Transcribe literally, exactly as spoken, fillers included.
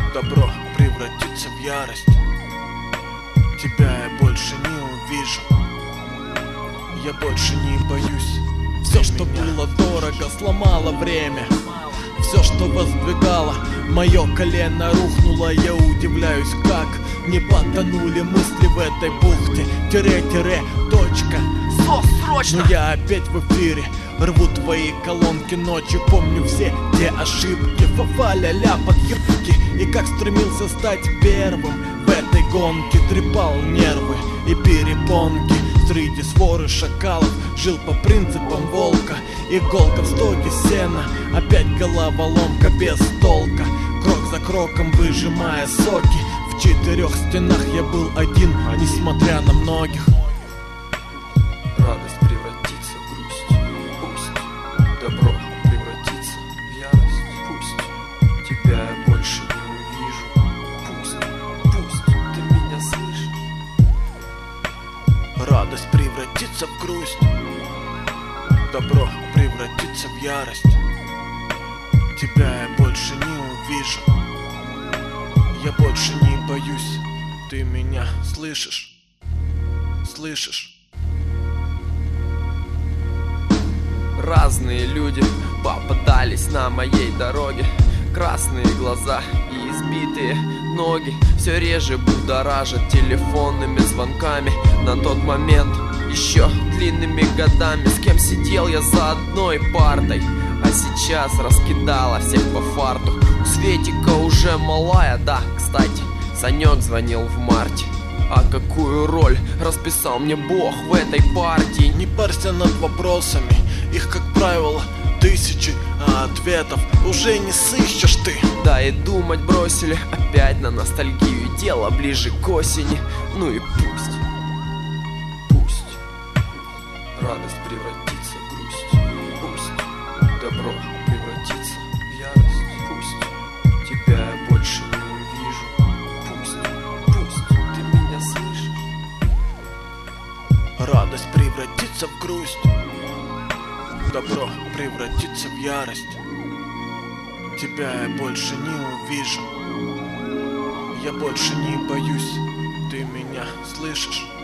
Добро превратится в ярость. Тебя я больше не увижу. Я больше не боюсь. Все, что было дорого, сломало время. Все, что воздвигало мое колено, рухнуло. Я удивляюсь, как не потонули мысли в этой бухте. Тире-тире, точка. Сос, срочно! Но я опять в эфире. Рву твои колонки ночью. Помню все те ошибки. Фа-фа-ля-ля под юбки. И как стремился стать первым в этой гонке. Трепал нервы и перепонки. Среди своры шакалов жил по принципам волка. Иголка в стоге сена. Опять головоломка без толка. Крок за кроком выжимая соки. В четырех стенах я был один, несмотря на многих. Радость превратится в грусть. Пусть добро превратится в ярость. Пусть тебя я больше не увижу. Пусть, пусть ты меня слышишь. Радость превратится в грусть. Добро превратится в ярость. Тебя я больше не увижу. Я больше не боюсь. Ты меня слышишь? Слышишь? Разные люди попадались на моей дороге. Красные глаза и избитые ноги все реже будоражат телефонными звонками. На тот момент еще длинными годами. С кем сидел я за одной партой, а сейчас раскидала всех по фарту. У Светика уже малая, да, кстати, Санек звонил в марте. А какую роль расписал мне Бог в этой партии? Не парься над вопросами. Их, как правило, тысячи, а ответов уже не сыщешь ты. Да и думать бросили опять на ностальгию. Дело ближе к осени. Ну и пусть. Пусть радость превратится в грусть. Пусть добро превратится в ярость. Пусть тебя я больше не увижу. Пусть, пусть ты меня слышишь. Радость превратится в грусть. Добро превратится в ярость. Тебя я больше не увижу. Я больше не боюсь. Ты меня слышишь?